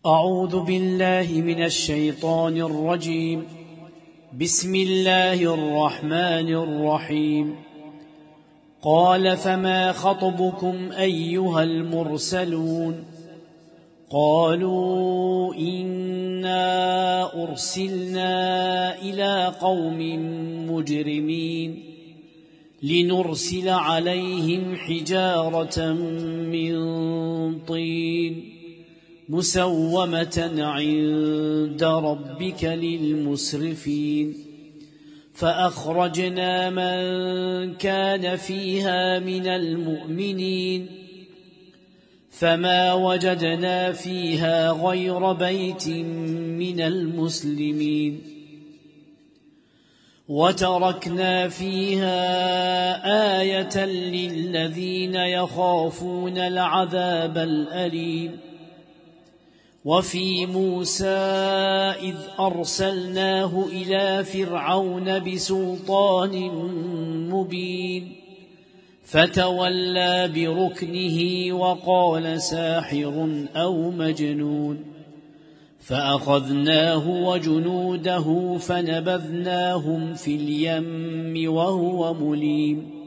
أعوذ بالله من الشيطان الرجيم. بسم الله الرحمن الرحيم. قال فما خطبكم أيها المرسلون؟ قالوا إنا أرسلنا إلى قوم مجرمين لنرسل عليهم حجارة من طين مسومة عند ربك للمسرفين فأخرجنا من كان فيها من المؤمنين فما وجدنا فيها غير بيت من المسلمين وتركنا فيها آية للذين يخافون العذاب الأليم. وفي موسى إذ أرسلناه إلى فرعون بسلطان مبين فتولى بركنه وقال ساحر أو مجنون فأخذناه وجنوده فنبذناهم في اليم وهو مليم.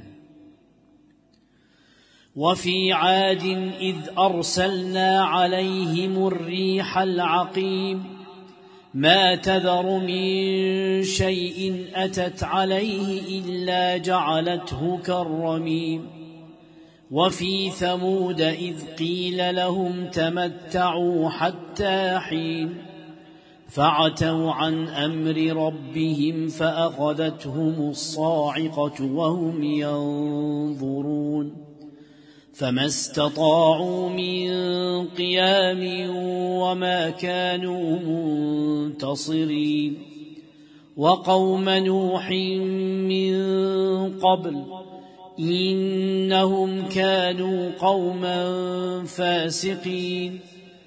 وفي عاد إذ أرسلنا عليهم الريح العقيم ما تذر من شيء أتت عليه إلا جعلته كالرميم. وفي ثمود إذ قيل لهم تمتعوا حتى حين فعتوا عن أمر ربهم فأخذتهم الصاعقة وهم ينظرون فما استطاعوا من قيام وما كانوا منتصرين. وقوم نوح من قبل إنهم كانوا قوما فاسقين.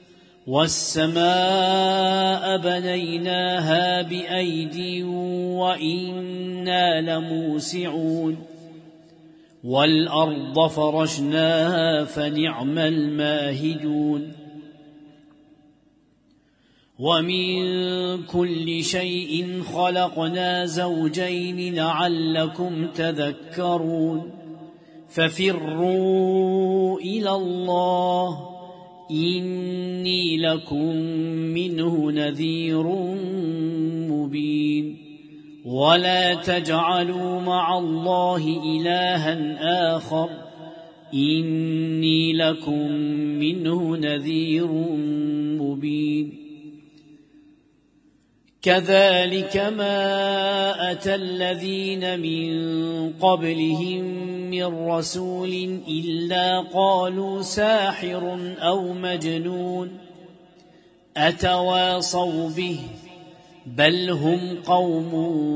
والسماء بنيناها بأيد وإنا لموسعون والأرض فرشناها فنعم الماهدون. ومن كل شيء خلقنا زوجين لعلكم تذكرون. ففروا إلى الله إني لكم منه نذير مبين. ولا تجعلوا مع الله إلها آخر إني لكم منه نذير مبين. كذلك ما أتى الذين من قبلهم من رسول إلا قالوا ساحر أو مجنون أتواصوا به بل هم قوم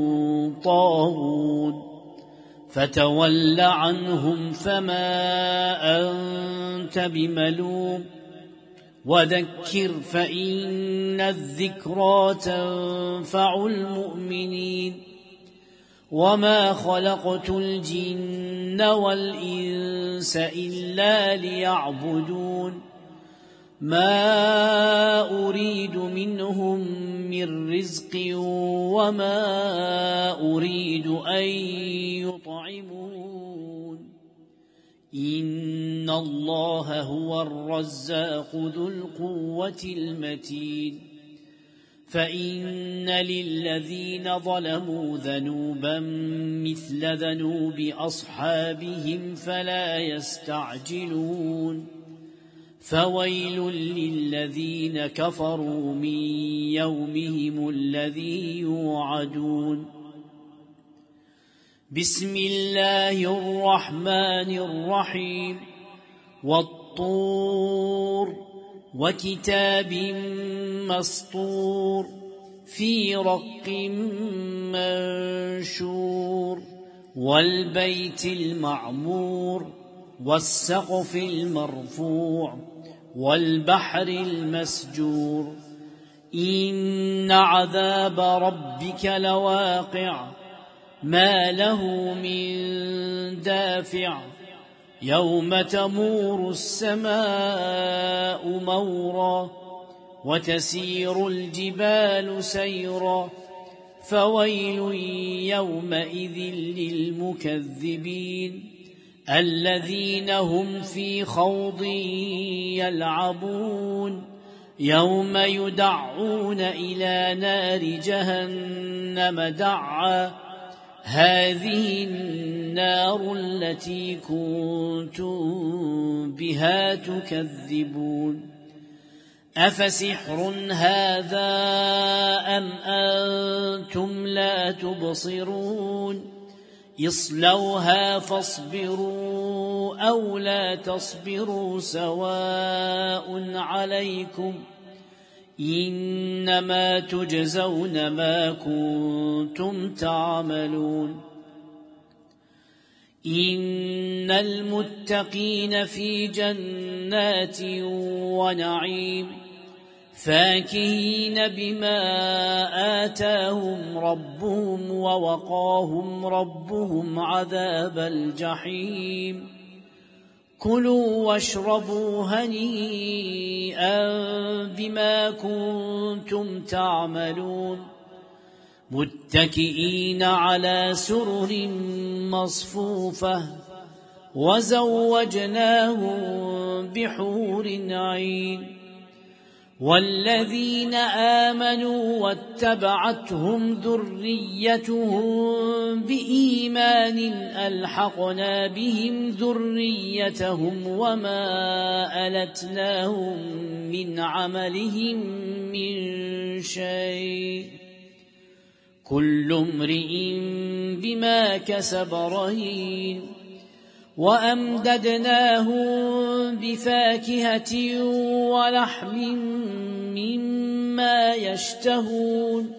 طاغون. فتول عنهم فما أنت بملوم وذكر فإن الذكرى تنفع المؤمنين. وما خلقت الجن والإنس إلا ليعبدون ما أريد منهم من رزق وما أريد أن يطعمون إن الله هو الرزاق ذو القوة المتين. فإن للذين ظلموا ذنوبا مثل ذنوب أصحابهم فلا يستعجلون. فويل للذين كفروا من يومهم الذي يوعدون. بسم الله الرحمن الرحيم. والطور وكتاب مسطور في رق منشور والبيت المعمور والسقف المرفوع والبحر المسجور. إن عذاب ربك لواقع ما له من دافع يوم تمور السماء مورا وتسير الجبال سيرا فويل يومئذ للمكذبين الذين هم في خوض يلعبون يوم يدعون إلى نار جهنم دعا هذه النار التي كنتم بها تكذبون أفسحر هذا أم أنتم لا تبصرون اصلوها فاصبروا أو لا تصبروا سواء عليكم إنما تجزون ما كنتم تعملون إن المتقين في جنات ونعيم فاكهين بما آتاهم ربهم ووقاهم ربهم عذاب الجحيم كلوا واشربوا هنيئا بما كنتم تعملون متكئين على سرر مصفوفة وزوجناهم بحور عين والذين آمنوا واتبعتهم ذريتهم بإيمان ألحقنا بهم ذريتهم وما ألتناهم من عملهم من شيء كل امرئ بما كسب رهين وأمددناهم بفاكهة ولحم مما يشتهون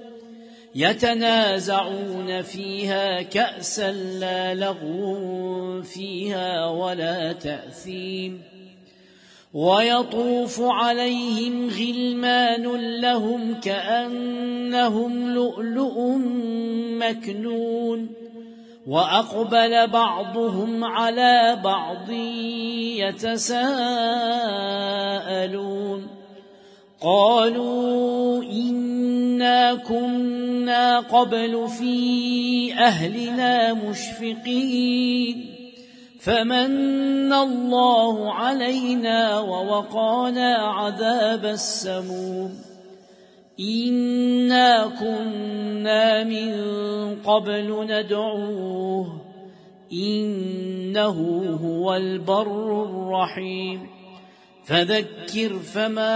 يتنازعون فيها كأسا لا لغو فيها ولا تأثيم ويطوف عليهم غلمان لهم كأنهم لؤلؤ مكنون وأقبل بعضهم على بعض يتساءلون قالوا إنا كنا قبل في أهلنا مشفقين فمن الله علينا ووقانا عذاب السموم إنا كنا من قبل ندعوه إنه هو البر الرحيم فذكر فما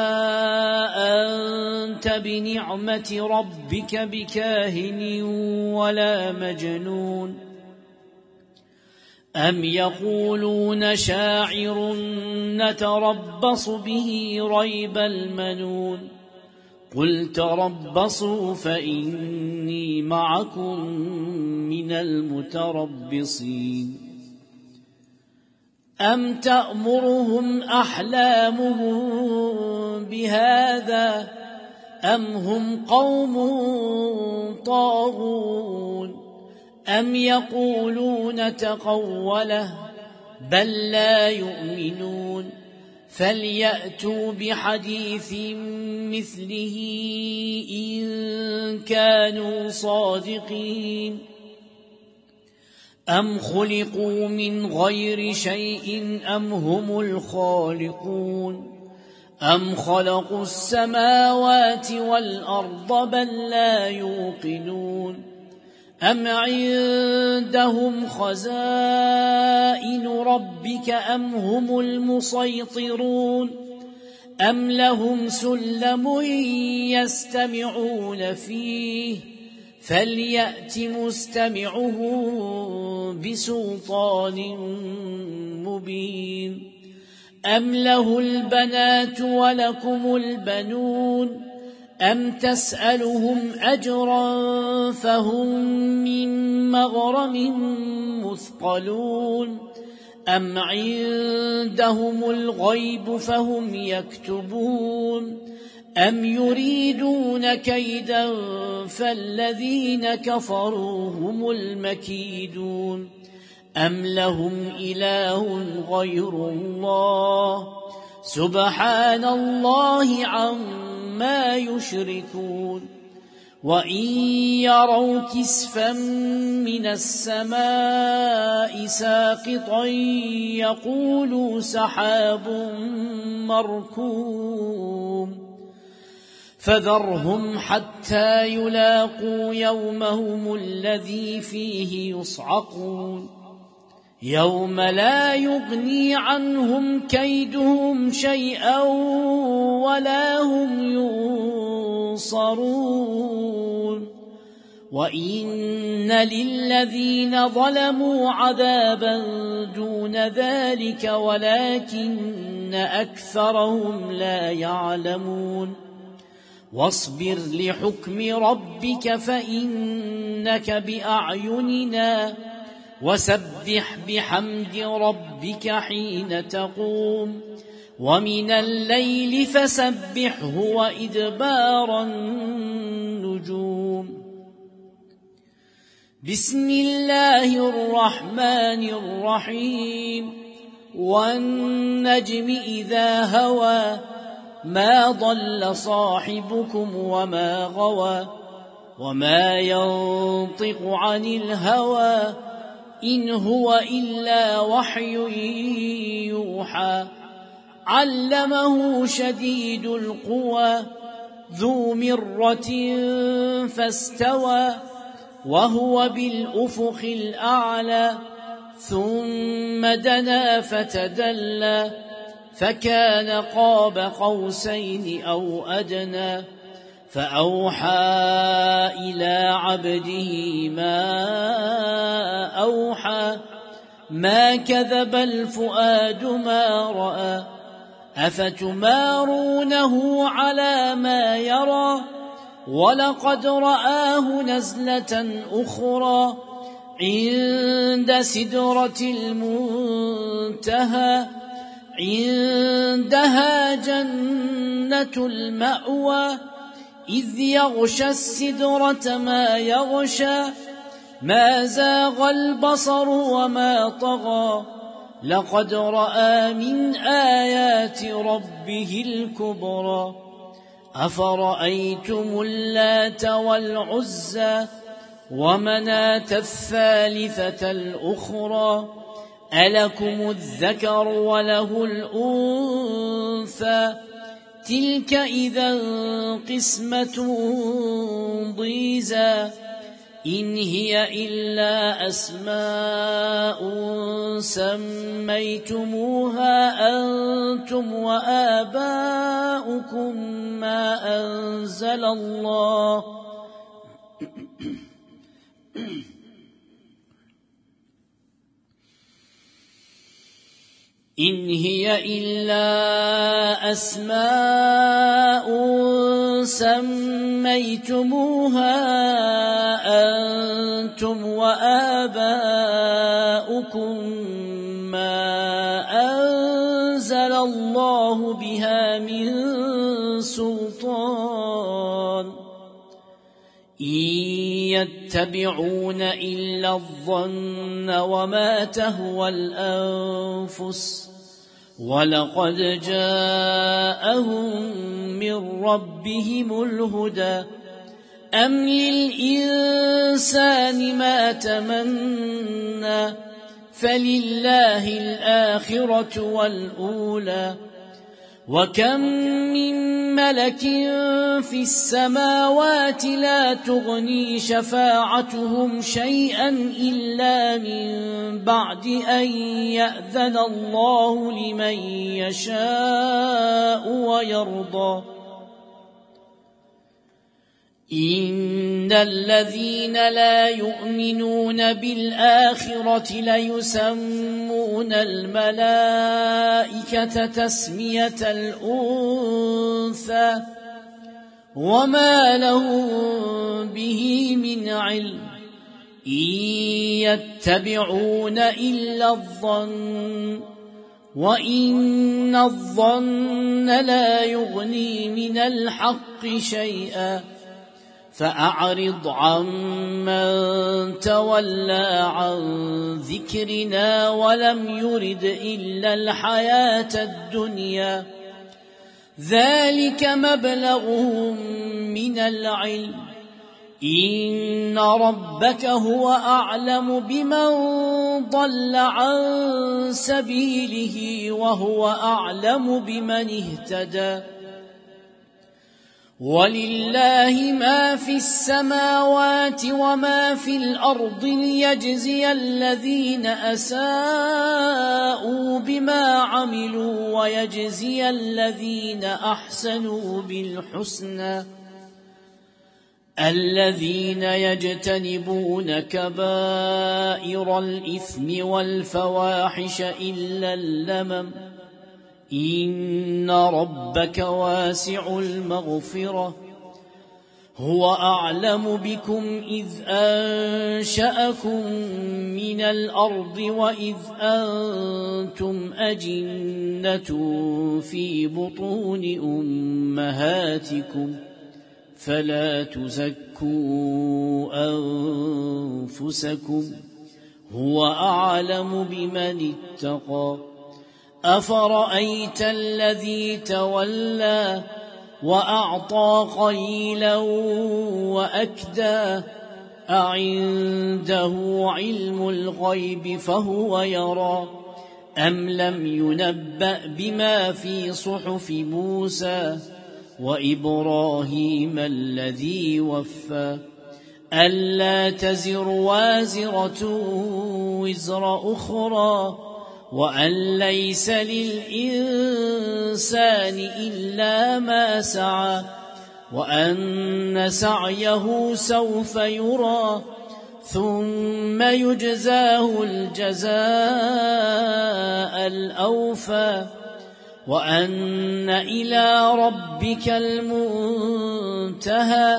أنت بنعمة ربك بكاهن ولا مجنون أم يقولون شاعر نتربص به ريب المنون قل تربصوا فإني معكم من المتربصين أم تأمرهم أحلامهم بهذا أم هم قوم طاغون أم يقولون تقوله بل لا يؤمنون فليأتوا بحديث مثله إن كانوا صادقين أم خلقوا من غير شيء أم هم الخالقون أم خلقوا السماوات والأرض بل لا يوقنون أم عندهم خزائن ربك أم هم المسيطرون أم لهم سلم يستمعون فيه فليأت مستمعه بسلطان مبين أم له البنات ولكم البنون أم تسألهم أجرا فهم من مغرم مثقلون أم عندهم الغيب فهم يكتبون أم يريدون كيدا فالذين كفروا هم المكيدون أم لهم إله غير الله سبحان الله عما يشركون وإن يروا كسفا من السماء ساقطا يقولوا سحاب مركوم فذرهم حتى يلاقوا يومهم الذي فيه يصعقون يوم لا يغني عنهم كيدهم شيئا ولا هم ينصرون وإن للذين ظلموا عذابا دون ذلك ولكن أكثرهم لا يعلمون واصبر لحكم ربك فإنك بأعيننا وسبح بحمد ربك حين تقوم ومن الليل فسبحه وإدبار النجوم بسم الله الرحمن الرحيم والنجم إذا هوى ما ضل صاحبكم وما غوى وما ينطق عن الهوى إن هو إلا وحي يوحى علمه شديد القوى ذو مرة فاستوى وهو بالأفق الأعلى ثم دنا فتدلى فكان قاب قوسين أو أدنى فأوحى إلى عبده ما أوحى ما كذب الفؤاد ما رأى أفتمارونه على ما يرى ولقد رآه نزلة أخرى عند سدرة المنتهى عندها جنة المأوى إذ يغشى السدرة ما يغشى ما زاغ البصر وما طغى لقد رأى من آيات ربه الكبرى أفرأيتم اللات والعزى ومناة الثالثة الأخرى ألكم الذكر وله الأنثى تلك إذا قسمة ضيزى إن هي إلا أسماء سميتموها أنتم وآباؤكم ما أنزل الله إن هي إلا أسماء سميتموها أنتم وآباؤكم ما أنزل الله بها من سلطان إن يتبعون إلا الظن وما تهوى الأنفس ولقد جاءهم من ربهم الهدى أم للإنسان ما تمنى فلله الآخرة والأولى وكم من ملك في السماوات لا تغني شفاعتهم شيئا إلا من بعد أن يأذن الله لمن يشاء ويرضى إن الذين لا يؤمنون بالآخرة ليسمون الملائكة تسمية الأنثى وما لهم به من علم إن يتبعون إلا الظن وإن الظن لا يغني من الحق شيئا فأعرض عمن تولى عن ذكرنا ولم يرد إلا الحياة الدنيا ذلك مبلغهم من العلم إن ربك هو أعلم بمن ضل عن سبيله وهو أعلم بمن اهتدى ولله ما في السماوات وما في الأرض ليجزي الذين أساءوا بما عملوا ويجزي الذين أحسنوا بالحسنى الذين يجتنبون كبائر الإثم والفواحش إلا اللمم إن ربك واسع المغفرة هو أعلم بكم إذ أنشأكم من الأرض وإذ أنتم أجنة في بطون أمهاتكم فلا تزكوا أنفسكم هو أعلم بمن اتقى أفرأيت الذي تولى وأعطى قليلا وأكدى أعنده علم الغيب فهو يرى أم لم ينبأ بما في صحف موسى وإبراهيم الذي وفى ألا تزر وازرة وزر أخرى وأن ليس للإنسان إلا ما سعى وأن سعيه سوف يرى ثم يجزاه الجزاء الأوفى وأن إلى ربك المنتهى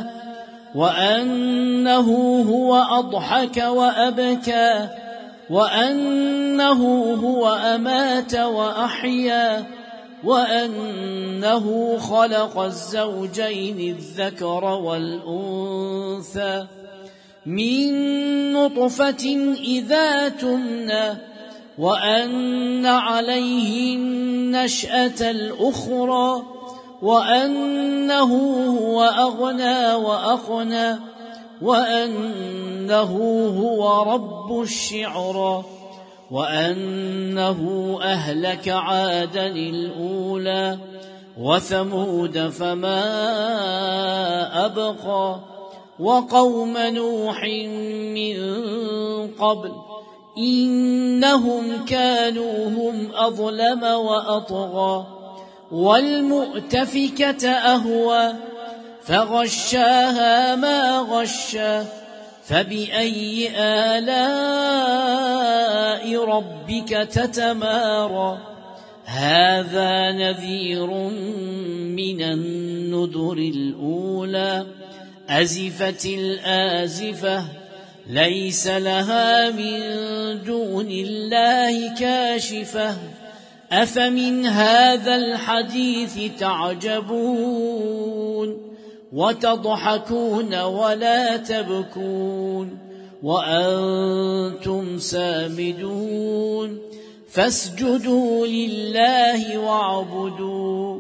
وأنه هو أضحك وأبكى وأنه هو أمات وأحيا وأنه خلق الزوجين الذكر والأنثى من نطفة إذا تمنى وأن عليه النشأة الأخرى وأنه هو أغنى وأقنى وأنه هو رب الشعرى وأنه أهلك عادا الأولى وثمود فما أبقى وقوم نوح من قبل إنهم كانوا هم أظلم وأطغى والمؤتفكة أهوى فغشاها ما غشى فبأي آلاء ربك تتمارى هذا نذير من النذر الأولى أزفت الآزفة ليس لها من دون الله كاشفة أفمن هذا الحديث تعجبون وتضحكون ولا تبكون وأنتم سامدون فاسجدوا لله واعبدوا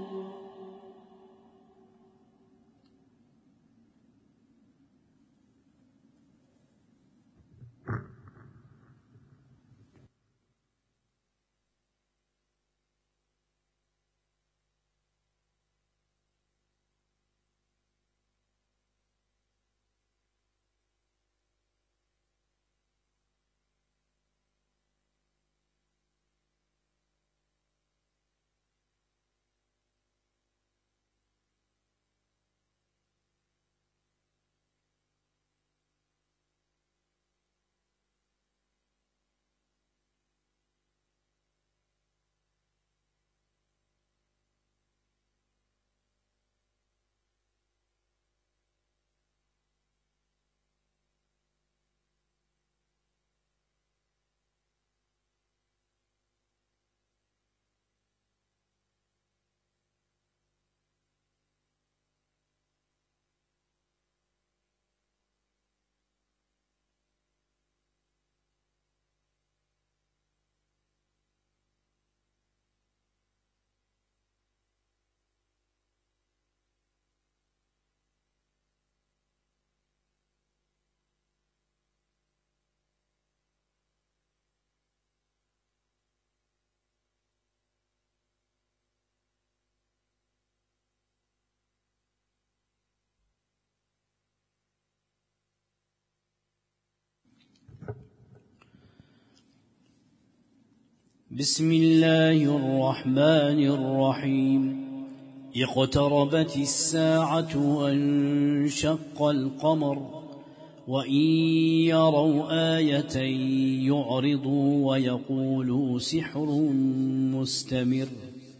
بسم الله الرحمن الرحيم اقتربت الساعة وانشق القمر وإن يروا آية يعرضوا ويقولوا سحر مستمر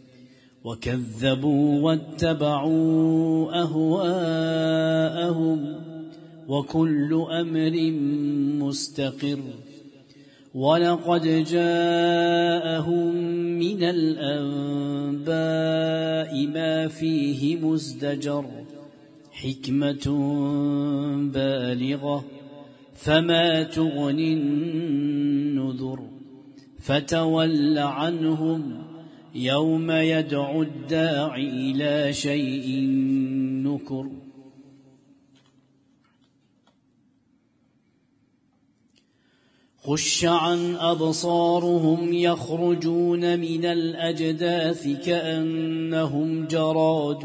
وكذبوا واتبعوا أهواءهم وكل أمر مستقر ولقد جاءهم من الأنباء ما فيه مزدجر حكمة بالغة فما تغني النذر فتول عنهم يوم يدعو الداعي إلى شيء نكر خش عن أبصارهم يخرجون من الأجداث كأنهم جراد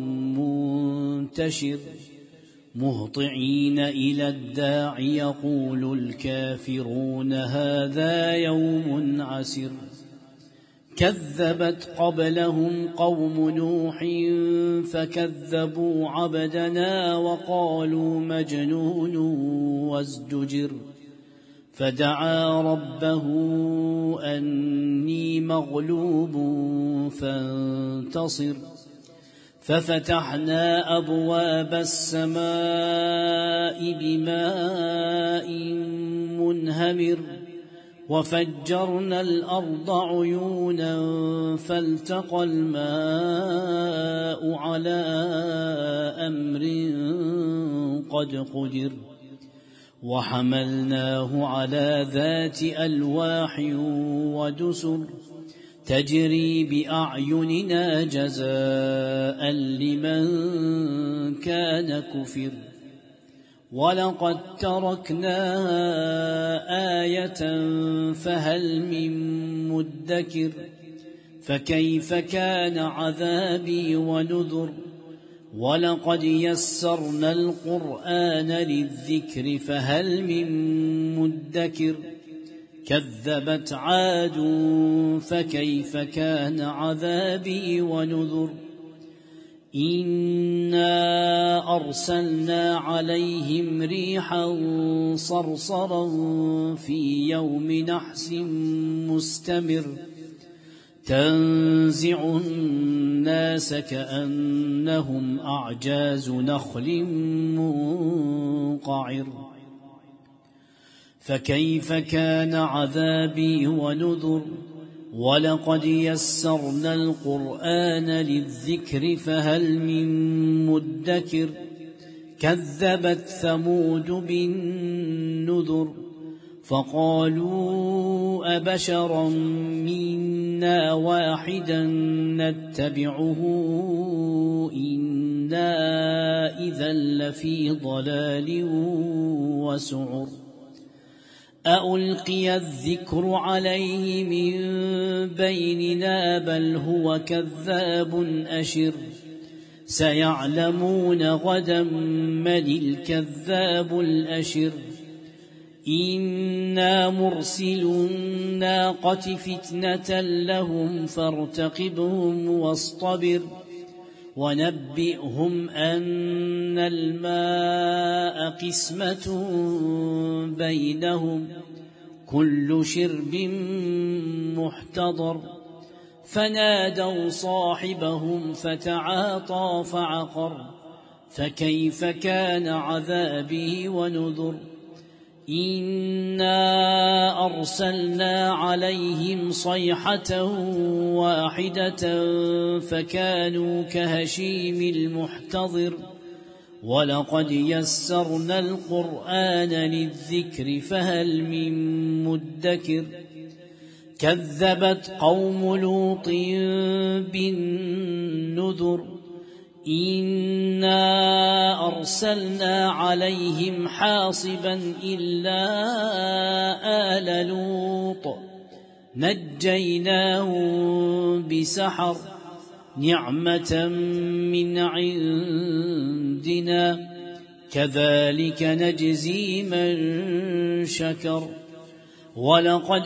منتشر مهطعين إلى الداع يقول الكافرون هذا يوم عسر كذبت قبلهم قوم نوح فكذبوا عبدنا وقالوا مجنون وازدجر فدعا ربه أني مغلوب فانتصر ففتحنا أبواب السماء بماء منهمر وفجرنا الأرض عيونا فالتقى الماء على أمر قد قدر وحملناه على ذات ألواح ودسر تجري بأعيننا جزاء لمن كان كفر ولقد تركناها آية فهل من مدكر فكيف كان عذابي ونذر ولقد يسرنا القرآن للذكر فهل من مدكر كذبت عاد فكيف كان عذابي ونذر إنا أرسلنا عليهم ريحا صرصرا في يوم نحس مستمر تنزع الناس كأنهم أعجاز نخل منقعر فكيف كان عذابي ونذر ولقد يسرنا القرآن للذكر فهل من مدكر كذبت ثمود بالنذر فقالوا أبشرا منا واحدا نتبعه إنا إذا لفي ضلال وسعر أألقي الذكر عليه من بيننا بل هو كذاب أشر سيعلمون غدا من الكذاب الأشر إنا مرسل الناقة فتنة لهم فارتقبهم واصطبر ونبئهم أن الماء قسمة بينهم كل شرب محتضر فنادوا صاحبهم فتعاطى فعقر فكيف كان عذابي ونذر إنا أرسلنا عليهم صيحة واحدة فكانوا كهشيم المحتضر ولقد يسرنا القرآن للذكر فهل من مدكر كذبت قوم لوط بالنذر إنا أرسلنا عليهم حاصبا إلا آل لوط نجيناهم بسحر نعمة من عندنا كذلك نجزي من شكر ولقد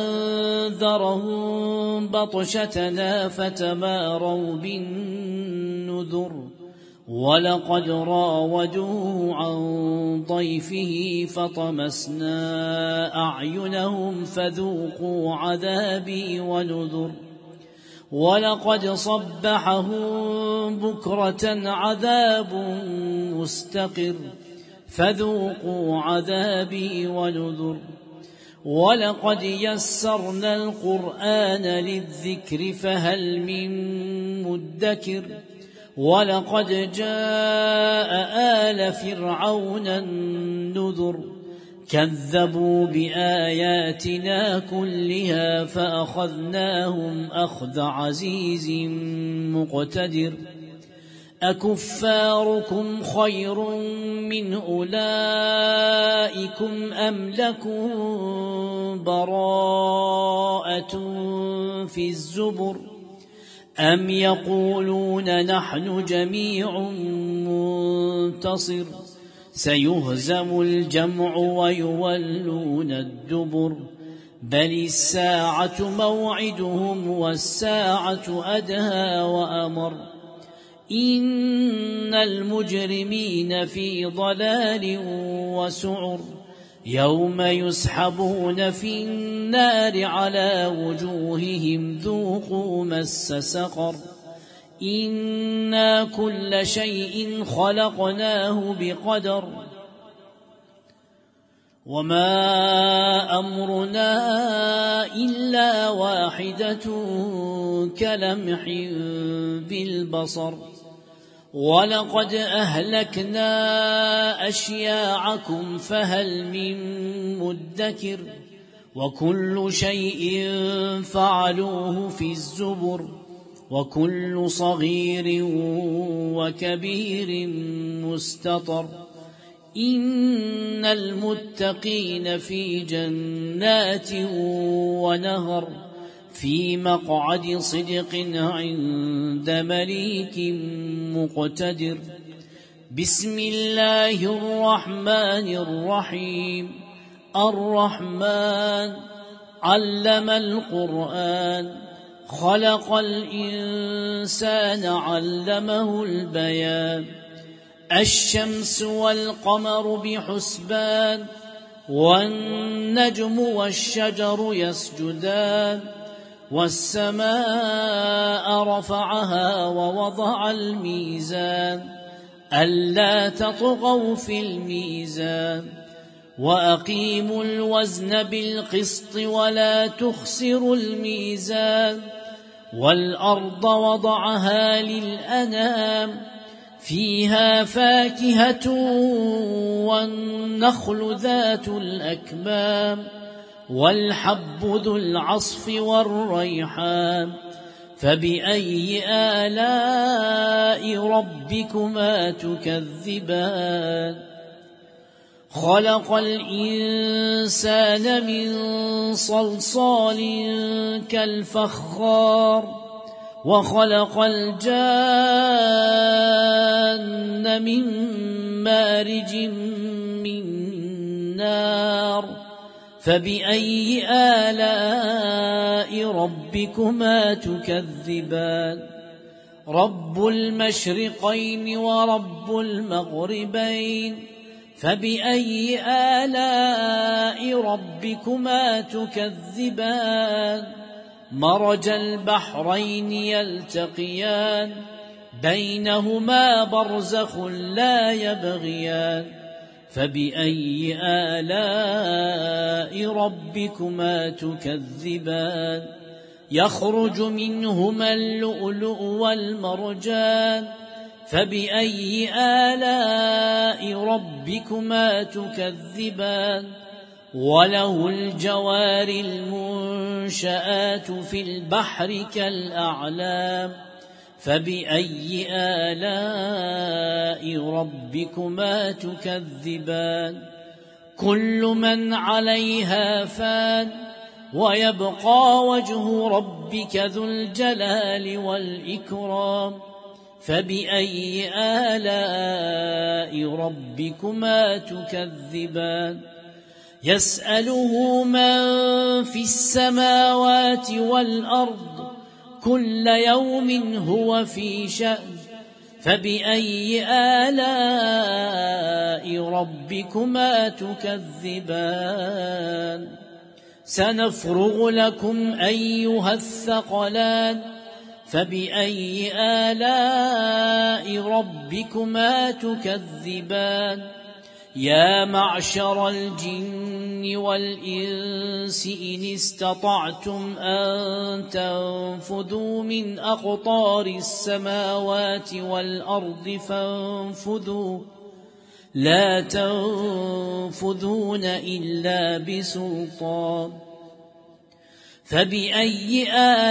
أنذرهم بطشتنا فتماروا بالنذر ولقد راودوه عن ضيفه فطمسنا أعينهم فذوقوا عذابي ونذر ولقد صبحهم بكرة عذاب مستقر فذوقوا عذابي ونذر ولقد يسرنا القرآن للذكر فهل من مدكر ولقد جاء آل فرعون النذر كذبوا بآياتنا كلها فأخذناهم أخذ عزيز مقتدر أكفاركم خير من أولئكم أم لكم براءة في الزبر أم يقولون نحن جميع منتصر سيهزم الجمع ويولون الدبر بل الساعة موعدهم والساعة أدهى وأمر إن المجرمين في ضلال وسعر يوم يسحبون في النار على وجوههم ذوقوا مس سقر إنا كل شيء خلقناه بقدر وما أمرنا إلا واحدة كلمح بالبصر ولقد أهلكنا أشياعكم فهل من مدكر وكل شيء فعلوه في الزبر وكل صغير وكبير مستطر إن المتقين في جنات ونهر في مقعد صدق عند مليك مقتدر بسم الله الرحمن الرحيم الرحمن علم القرآن خلق الإنسان علمه البيان الشمس والقمر بحسبان والنجم والشجر يسجدان والسماء رفعها ووضع الميزان ألا تطغوا في الميزان وأقيموا الوزن بالقسط ولا تخسروا الميزان والأرض وضعها للأنام فيها فاكهة والنخل ذات الأكمام والحب ذو العصف والريحان فبأي آلاء ربكما تكذبان خلق الإنسان من صلصال كالفخار وخلق الجان من مارج من نار فبأي آلاء ربكما تكذبان رب المشرقين ورب المغربين فبأي آلاء ربكما تكذبان مرج البحرين يلتقيان بينهما برزخ لا يبغيان فبأي آلاء ربكما تكذبان يخرج منهما اللؤلؤ والمرجان فبأي آلاء ربكما تكذبان وله الجوار المنشآت في البحر كالأعلام فبأي آلاء ربكما تكذبان كل من عليها فان ويبقى وجه ربك ذو الجلال والإكرام فبأي آلاء ربكما تكذبان يسأله من في السماوات والأرض كل يوم هو في شأن فبأي آلاء ربكما تكذبان سنفرغ لكم أيها الثقلان فبأي آلاء ربكما تكذبان يا معشر الجن والإنس إن استطعتم أن تنفذوا من أقطار السماوات والأرض فانفذوا لا تنفذون إلا بسلطان فبأي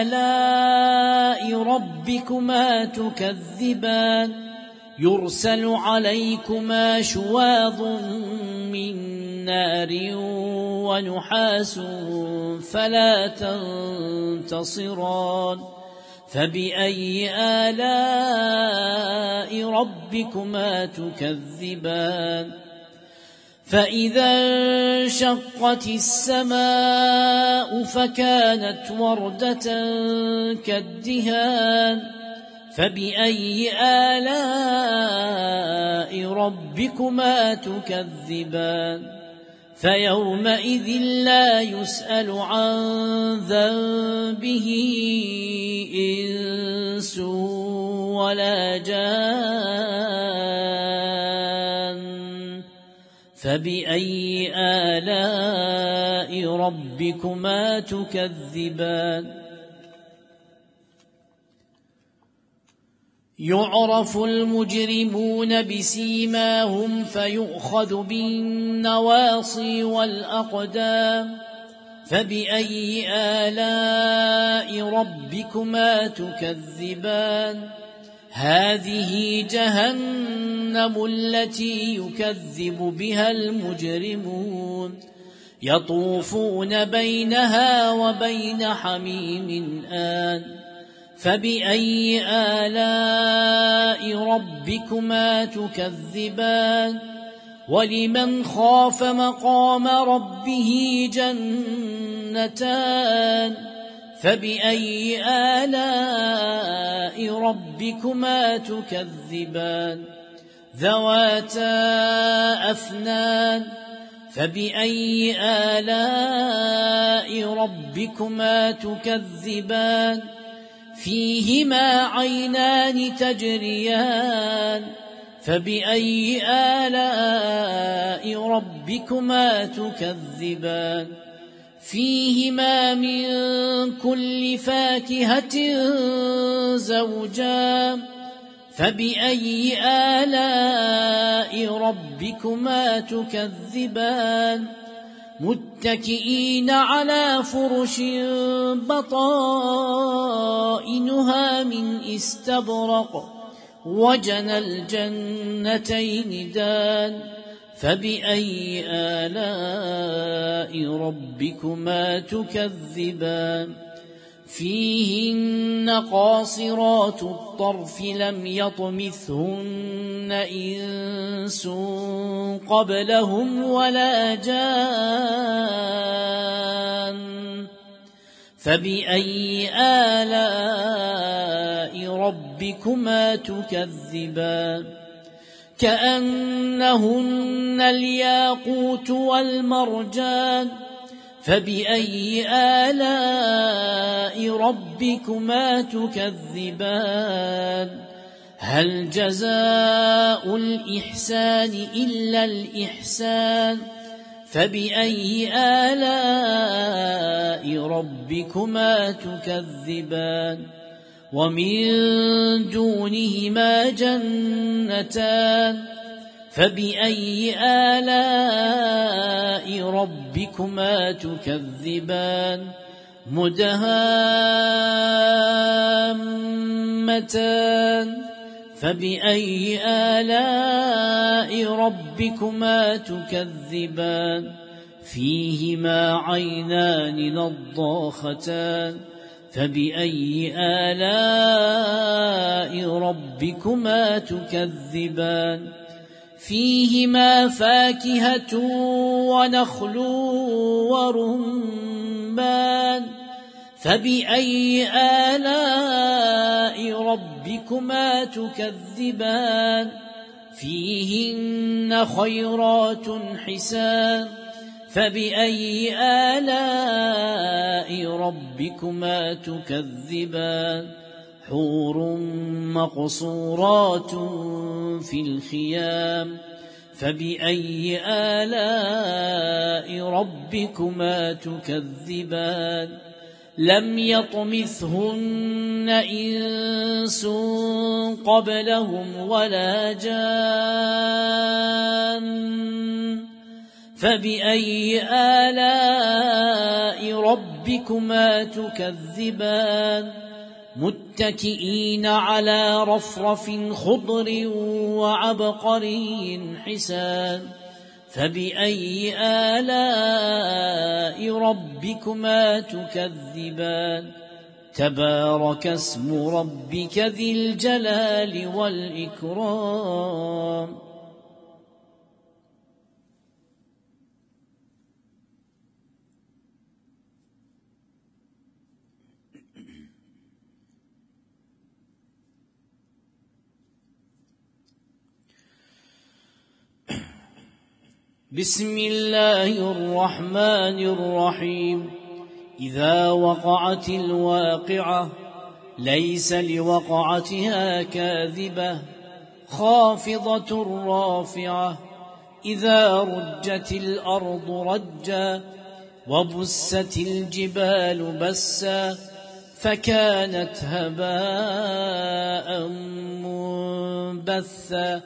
آلاء ربكما تكذبان يرسل عليكما شواظ من نار ونحاس فلا تنتصران فبأي آلاء ربكما تكذبان فإذا انشقت السماء فكانت وردة كالدهان فبأي آلاء ربكما تكذبان فيومئذ لا يسأل عن ذنبه إنس ولا جان فبأي آلاء ربكما تكذبان يعرف المجرمون بسيماهم فيؤخذ بالنواصي والأقدام فبأي آلاء ربكما تكذبان هذه جهنم التي يكذب بها المجرمون يطوفون بينها وبين حميم آن فبأي آلاء ربكما تكذبان ولمن خاف مقام ربه جنتان فبأي آلاء ربكما تكذبان ذواتا أفنان فبأي آلاء ربكما تكذبان فيهما عينان تجريان فبأي آلاء ربكما تكذبان فيهما من كل فاكهة زوجان فبأي آلاء ربكما تكذبان متكئين على فرش بطائنها من استبرق وجنى الجنتين دان فبأي آلاء ربكما تكذبان فيهن قاصرات الطرف لم يطمثهن إنس قبلهم ولا جان فبأي آلاء ربكما تكذبان كأنهن الياقوت والمرجان فبأي آلاء ربكما تكذبان هل جزاء الإحسان إلا الإحسان فبأي آلاء ربكما تكذبان ومن دونهما جنتان فبأي آلاء ربكما تكذبان مدهامتان فبأي آلاء ربكما تكذبان فيهما عينان نضاختان فبأي آلاء ربكما تكذبان فيهما فاكهة ونخل ورمان فبأي آلاء ربكما تكذبان فيهن خيرات حسان فبأي آلاء ربكما تكذبان حور مقصورات في الخيام فبأي آلاء ربكما تكذبان لم يطمثهن إنس قبلهم ولا جان فبأي آلاء ربكما تكذبان متكئين على رفرف خضر وعبقري حسان فبأي آلاء ربكما تكذبان تبارك اسم ربك ذي الجلال والإكرام بسم الله الرحمن الرحيم إذا وقعت الواقعة ليس لوقعتها كاذبة خافضة رافعة إذا رجت الأرض رجا وبست الجبال بسا فكانت هباء منبثا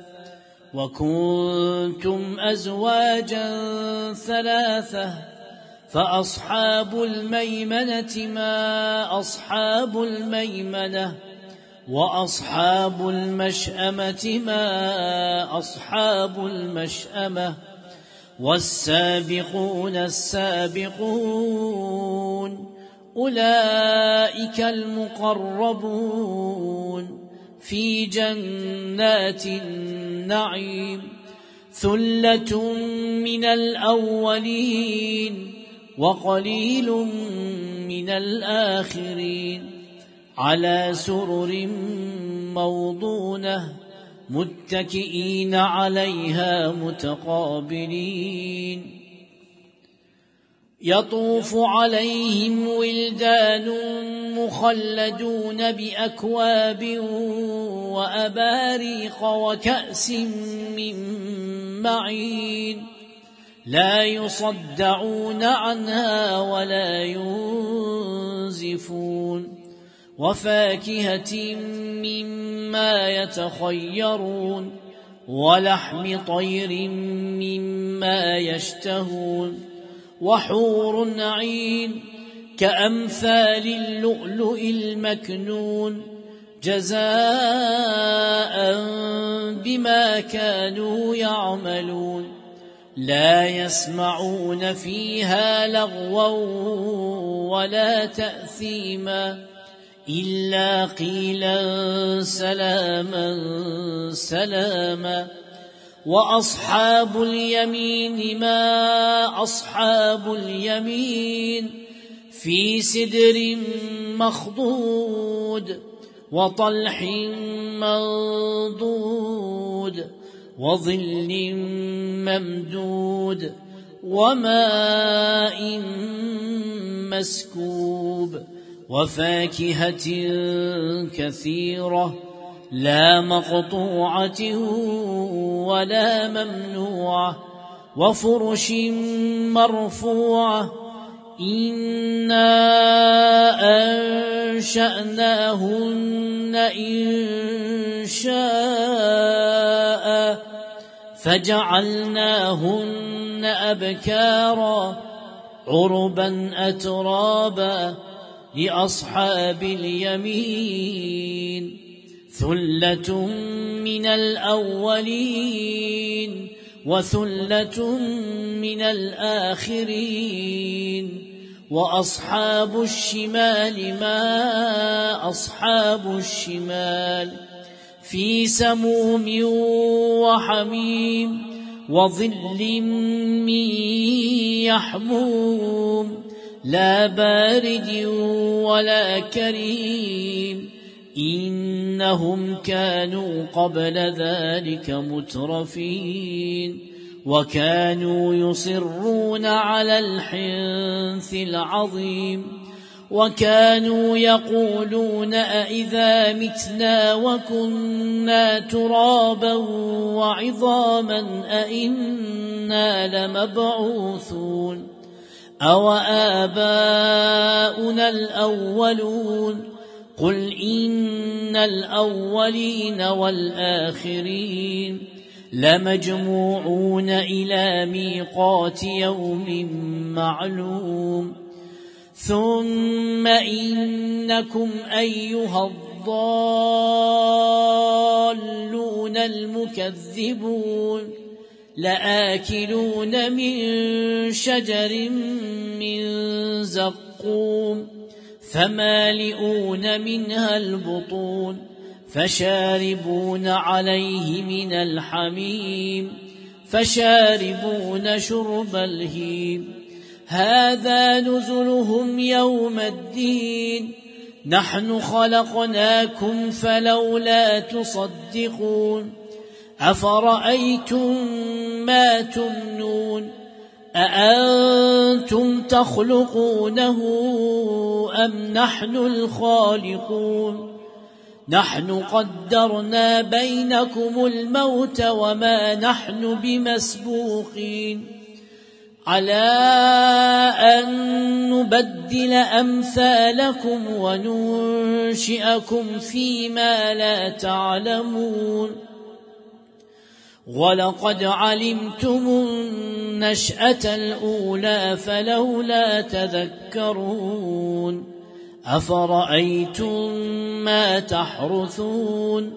وكنتم أزواجا ثلاثة فأصحاب الميمنة ما أصحاب الميمنة وأصحاب المشأمة ما أصحاب المشأمة والسابقون السابقون أولئك المقربون في جنات النعيم ثلة من الأولين وقليل من الآخرين على سرر موضونة متكئين عليها متقابلين يطوف عليهم ولدان مخلدون بأكواب وأباريق وكأس من معين لا يصدعون عنها ولا ينزفون وفاكهة مما يتخيرون ولحم طير مما يشتهون وحور عين كأمثال اللؤلؤ المكنون جزاء بما كانوا يعملون لا يسمعون فيها لغوا ولا تأثيما إلا قيلا سلاما سلاما وأصحاب اليمين ما أصحاب اليمين في سدر مخضود وطلح منضود وظل ممدود وماء مسكوب وفاكهة كثيرة لا مقطوعة ولا ممنوعة وفرش مرفوعة إنا أنشأناهن إنشاء فجعلناهن أبكارا عربا أترابا لأصحاب اليمين ثلة من الأولين وثلة من الآخرين وأصحاب الشمال ما أصحاب الشمال في سموم وحميم وظل من يحموم لا بارد ولا كريم إنهم كانوا قبل ذلك مترفين وكانوا يصرون على الحنث العظيم وكانوا يقولون أئذا متنا وكنا ترابا وعظاما أئنا لمبعوثون أو آباؤنا الأولون قل إن الأولين والآخرين لمجموعون إلى ميقات يوم معلوم ثم إنكم أيها الضالون المكذبون لآكلون من شجر من زقوم فمالئون منها البطون فشاربون عليه من الحميم فشاربون شرب الهيم هذا نزلهم يوم الدين نحن خلقناكم فلولا تصدقون أفرأيتم ما تمنون أأنتم تخلقونه أم نحن الخالقون نحن قدرنا بينكم الموت وما نحن بمسبوقين على أن نبدل أمثالكم وننشئكم فيما لا تعلمون ولقد علمتم النشأة الأولى فلولا تذكرون أفرأيتم ما تحرثون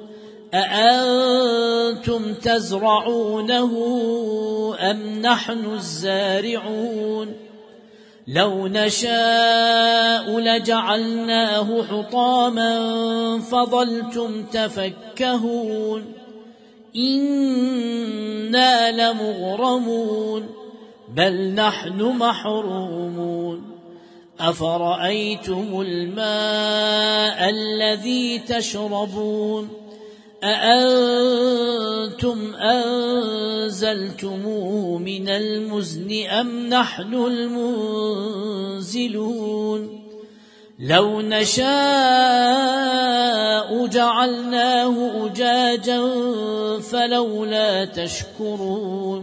أأنتم تزرعونه أم نحن الزارعون لو نشاء لجعلناه حطاما فظلتم تفكهون إنا لمغرمون بل نحن محرومون أفرأيتم الماء الذي تشربون أأنتم أنزلتموه من المزن أم نحن المنزلون لو نشاء جعلناه أجاجا فلولا تشكرون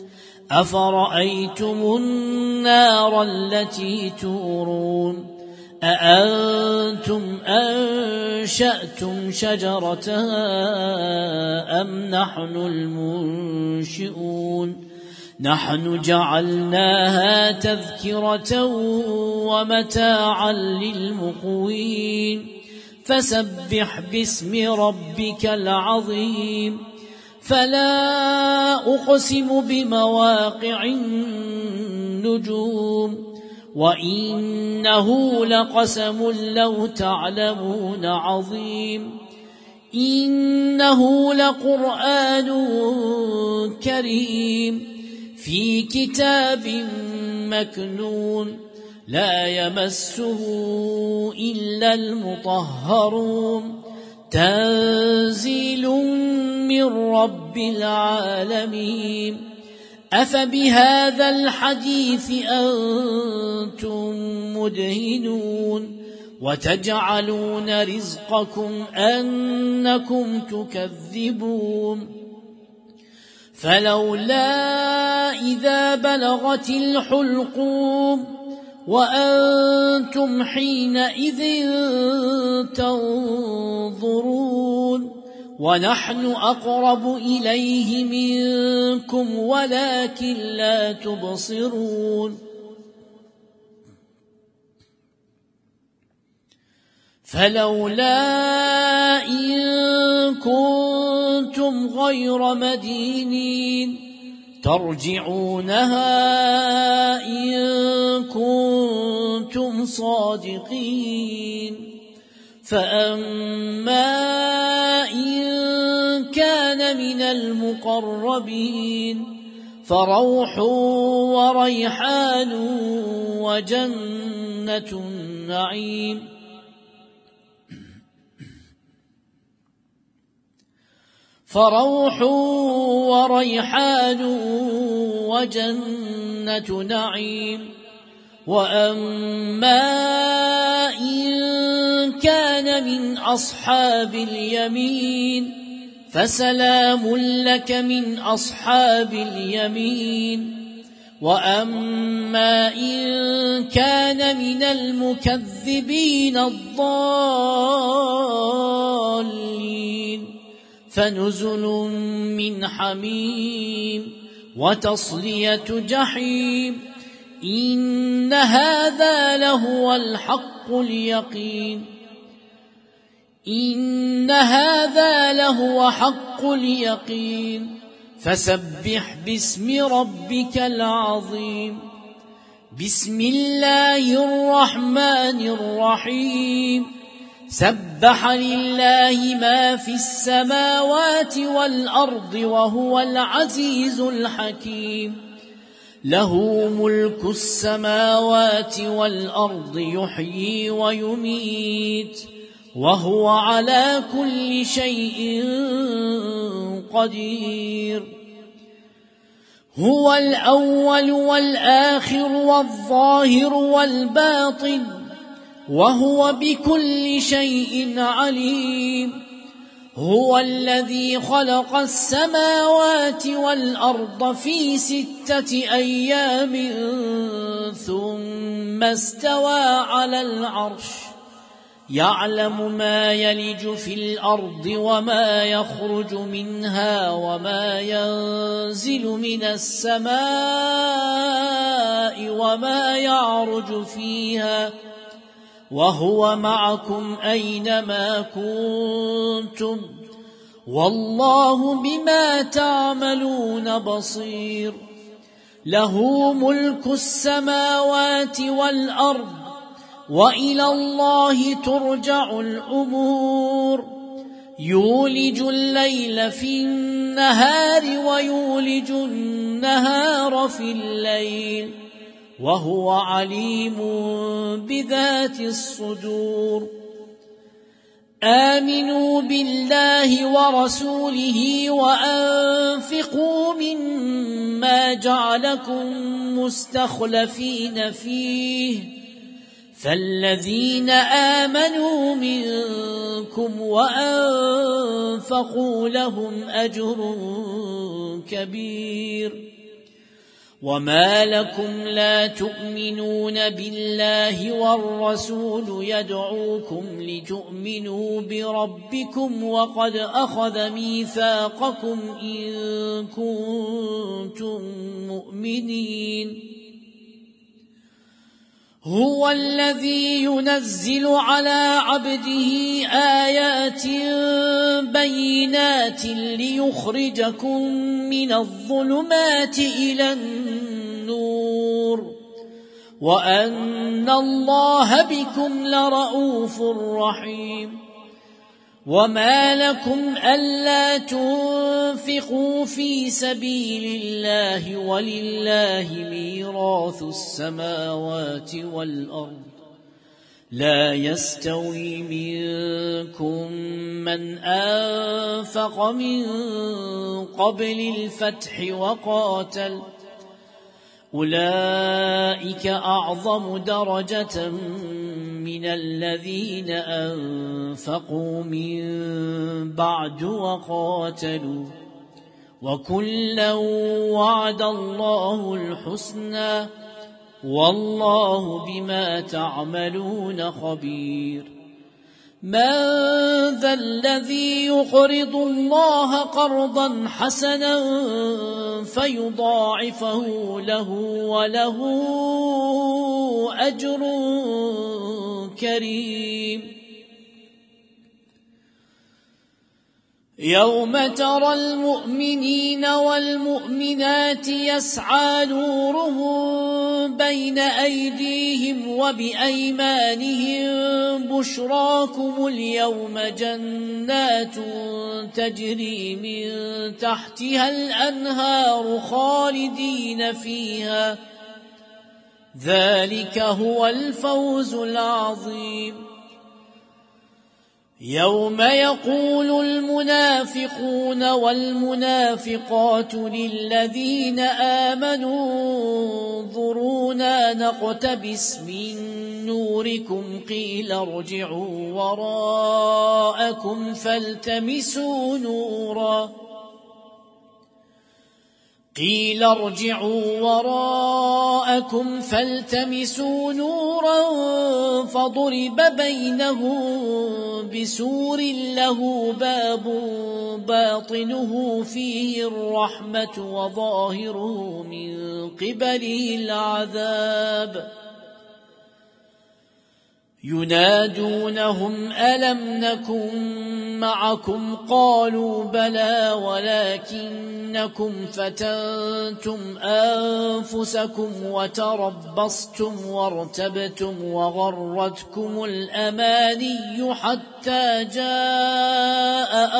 أفرأيتم النار التي تورون أأنتم أنشأتم شجرتها أم نحن المنشئون نحن جعلناها تذكرة ومتاعا للمقوين فسبح باسم ربك العظيم فلا أقسم بمواقع النجوم وإنه لقسم لو تعلمون عظيم إنه لقرآن كريم في كتاب مكنون لا يمسه إلا المطهرون تنزيل من رب العالمين أفبهذا الحديث أنتم مدهنون وتجعلون رزقكم أنكم تكذبون فلولا إذا بلغت الحلقوم وأنتم حينئذ تنظرون ونحن أقرب إليه منكم ولكن لا تبصرون فلولا إن كنتم غير مدينين ترجعونها إن كنتم صادقين فأما إن كان من المقربين فروح وريحان وجنة النعيم فروح وريحان وجنة نعيم. وأما إن كان من أصحاب اليمين فسلام لك من أصحاب اليمين. وأما إن كان من المكذبين الضالين فنزل من حميم وتصلية جحيم. إن هذا لهو الحق اليقين إن هذا لهو حق اليقين. فسبح باسم ربك العظيم. بسم الله الرحمن الرحيم. سبح لله ما في السماوات والأرض وهو العزيز الحكيم. له ملك السماوات والأرض يحيي ويميت وهو على كل شيء قدير. هو الأول والآخر والظاهر والباطن وهو بكل شيء عليم. هو الذي خلق السماوات والأرض في 6 أيام ثم استوى على العرش يعلم ما يلج في الأرض وما يخرج منها وما ينزل من السماء وما يعرج فيها وهو معكم أينما كنتم والله بما تعملون بصير. له ملك السماوات والأرض وإلى الله ترجع الأمور. يولج الليل في النهار ويولج النهار في الليل وهو عليم بذات الصدور. آمنوا بالله ورسوله وأنفقوا مما جعلكم مستخلفين فيه فالذين آمنوا منكم وأنفقوا لهم أجر كبير. وما لكم لا تؤمنون بالله والرسول يدعوكم لتؤمنوا بربكم وقد أخذ ميثاقكم إن كنتم مؤمنين. هو الذي ينزل على عبده آيات بينات ليخرجكم من الظلمات إلى النور وأن الله بكم لرؤوف رحيم. وما لكم ألا تنفقوا في سبيل الله ولله ميراث السماوات والأرض لا يستوي منكم من أنفق من قبل الفتح وقاتل أولئك أعظم درجة من الذين أنفقوا من بعد وقاتلوا وكلا وعد الله الحسنى والله بما تعملون خبير. من ذا الذي يقرض الله قرضا حسنا فيضاعفه له وله أجر كريم. يوم ترى المؤمنين والمؤمنات يسعى نورهم بين أيديهم وبأيمانهم بشراكم اليوم جنات تجري من تحتها الأنهار خالدين فيها ذلك هو الفوز العظيم. يوم يقول المنافقون والمنافقات للذين آمنوا انظرونا نقتبس من نوركم قيل ارجعوا وراءكم فالتمسوا نورا فضرب بينهم بسور له باب باطنه فيه الرحمة وظاهره من قبله العذاب ينادونهم ألم نكن معكم قالوا بلى ولكنكم فتنتم أنفسكم وتربصتم وارتبتم وغرتكم الأماني حتى جاء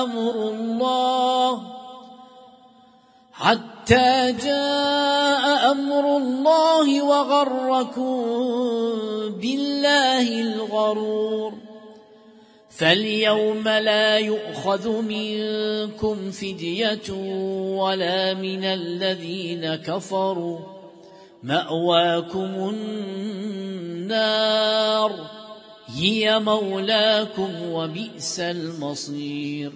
أمر الله وغركم بالله الغرور. فاليوم لا يؤخذ منكم فدية ولا من الذين كفروا مأواكم النار هي مولاكم وبئس المصير.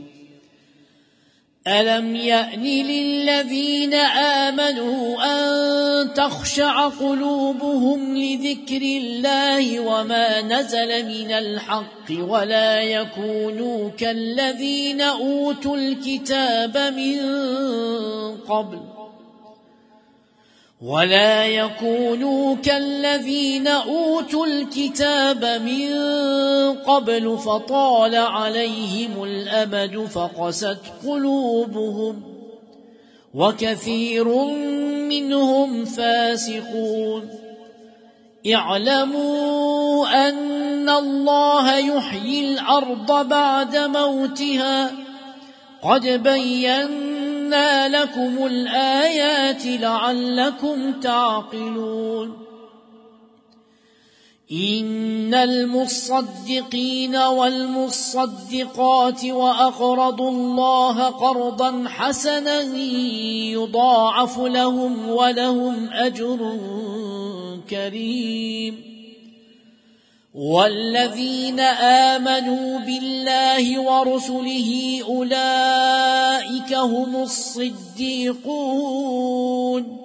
ألم يأن للذين آمنوا أن تخشع قلوبهم لذكر الله وما نزل من الحق ولا يكونوا كالذين أوتوا الكتاب من قبل فطال عليهم الأمد فقست قلوبهم وكثير منهم فاسقون. اعلموا أن الله يحيي الأرض بعد موتها قد بينا لكم الآيات لعلكم تعقلون. إن المصدقين والمصدقات وأقرضوا الله قرضا حسنا يضاعف لهم ولهم أجر كريم. والذين آمنوا بالله ورسله أولئك هم الصديقون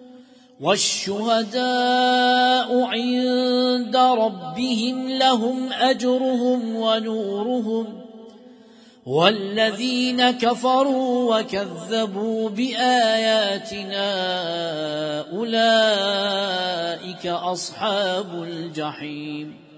والشهداء عند ربهم لهم أجرهم ونورهم. والذين كفروا وكذبوا بآياتنا أولئك أصحاب الجحيم.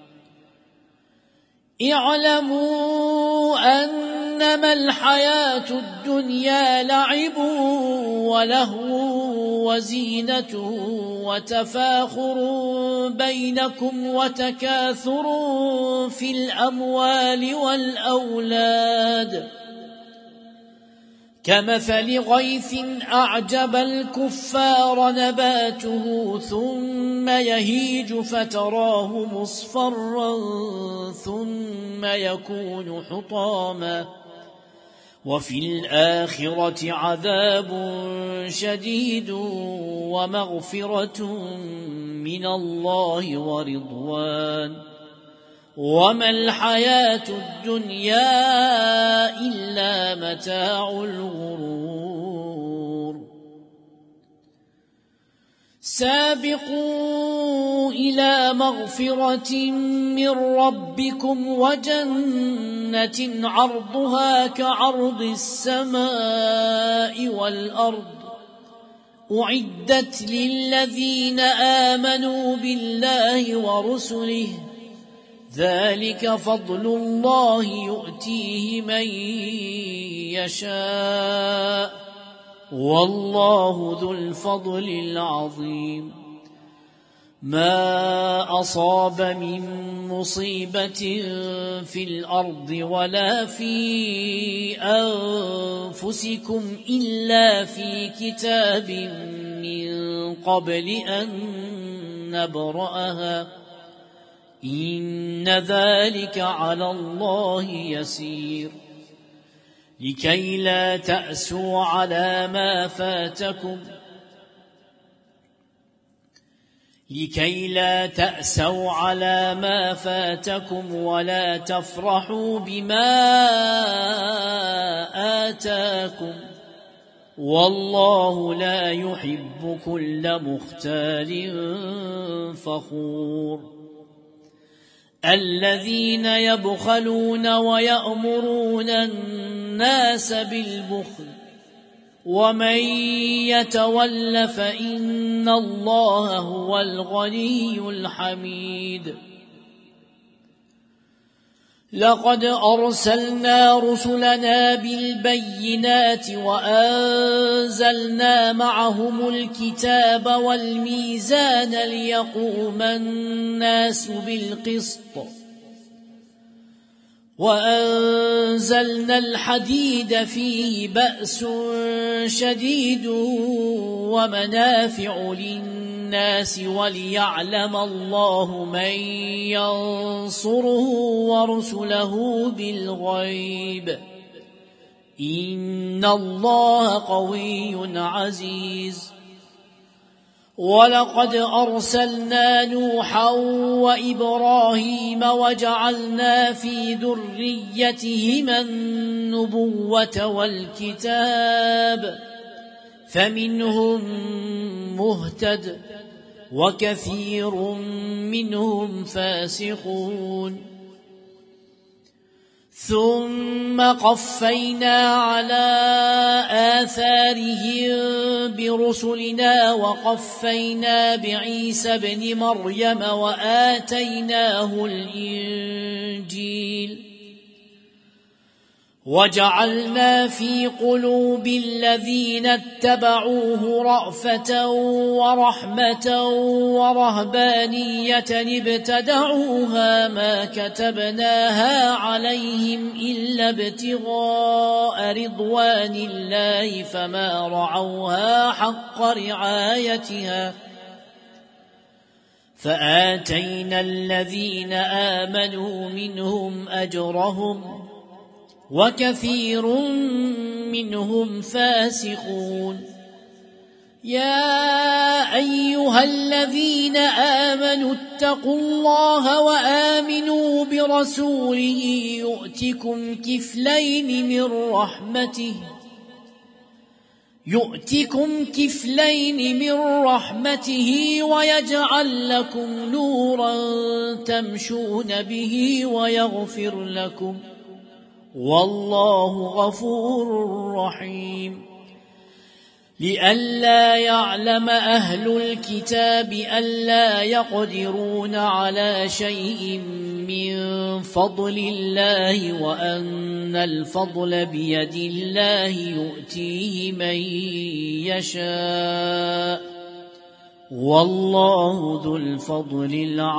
اعلموا أنما الحياة الدنيا لعب ولهو وزينة وتفاخر بينكم وتكاثر في الأموال والأولاد كمثل غيث أعجب الكفار نباته ثم يهيج فتراه مصفرا ثم يكون حطاما وفي الآخرة عذاب شديد ومغفرة من الله ورضوان وما الحياة الدنيا إلا متاع الغرور. سابقوا إلى مغفرة من ربكم وجنة عرضها كعرض السماء والأرض أعدت للذين آمنوا بالله ورسله ذلك فضل الله يؤتيه من يشاء والله ذو الفضل العظيم ما أصاب من مصيبة في الأرض ولا في أنفسكم إلا في كتاب من قبل أن نبرأها إن ذلك على الله يسير لكي لا تأسوا على ما فاتكم ولا تفرحوا بما آتاكم والله لا يحب كل مختال فخور الذين يبخلون ويأمرون الناس بالبخل ومن يتول فإن الله هو الغني الحميد لقد أرسلنا رسلنا بالبينات وأنزلنا معهم الكتاب والميزان ليقوم الناس بالقسط وأنزلنا الحديد فيه بأس شديد ومنافع للناس وليعلم الله من ينصره ورسله بالغيب إن الله قوي عزيز ولقد أرسلنا نوحا وإبراهيم وجعلنا في ذريتهما النبوة والكتاب فمنهم مهتد وكثير منهم فاسقون ثم قفينا على آثارهم برسلنا وقفينا بعيسى ابن مريم وآتيناه الإنجيل وجعلنا في قلوب الذين اتبعوه رأفة ورحمة ورهبانية ابتدعوها ما كتبناها عليهم إلا ابتغاء رضوان الله فما رعوها حق رعايتها فآتينا الذين آمنوا منهم أجرهم وكثير منهم فاسقون يا أيها الذين آمنوا اتقوا الله وآمنوا برسوله يؤتكم كفلين من رحمته ويجعل لكم نورا تمشون به ويغفر لكم والله غفور رحيم لئلا يعلم أهل الكتاب ألا يقدرون على شيء من فضل الله وأن الفضل بيد الله يؤتيه من يشاء والله ذو الفضل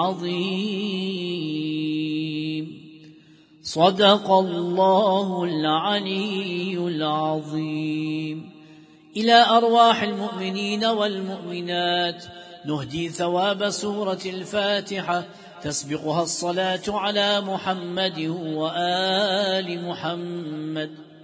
العظيم صدق الله العلي العظيم إلى أرواح المؤمنين والمؤمنات نهدي ثواب سورة الفاتحة تسبقها الصلاة على محمد وآل محمد